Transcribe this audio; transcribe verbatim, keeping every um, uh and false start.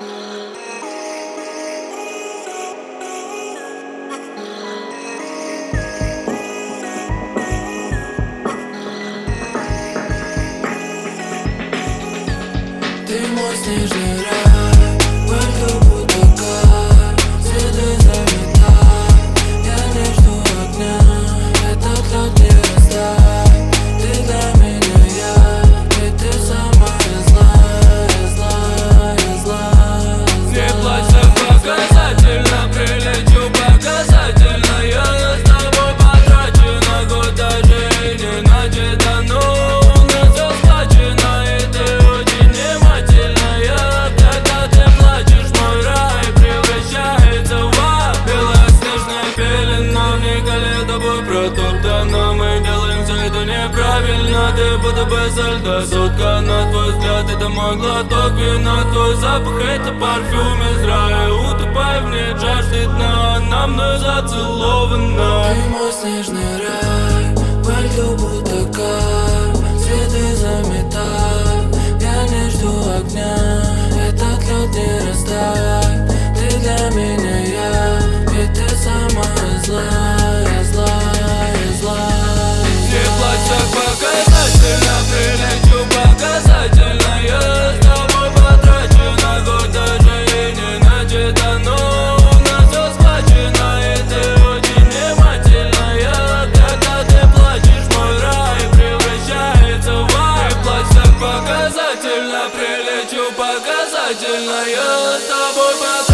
Ты мой снежный рай, во льду будто кар, следы заметай, я не жду огня, этот лед не растает. Ты для меня я, и ты самая злая, злая, злая. Не плачь так показательно, прилечу показательно. Я с тобой потрачу на год даже и не начатано. У нас все сплачено, и ты очень внимательная. Когда ты плачешь, мой рай превращается в ад. Белая снежная пелена, вне тобой протоптана. Мы делаем все это неправильно. Ты будто бы со льда соткана. Твой взгляд — это мой глоток вина. Твой запах — это парфюм из рая. Утопай в ней, жаждет дна, она мной зацелована. Ты мой снежный рай, во льду будто кар, следы заметай, я не жду огня, этот лед не растает. Ты для меня я, и ты самая злая, злая, злая. Не плачь так показательно, прилечу показательно. Я с тобой потрачу на год даже и не начатано. У нас все схвачено, и ты очень внимательная. Когда ты плачешь, мой рай превращается в ад. Не плачь так показательно, прилечу показательно. Я с тобой потрачу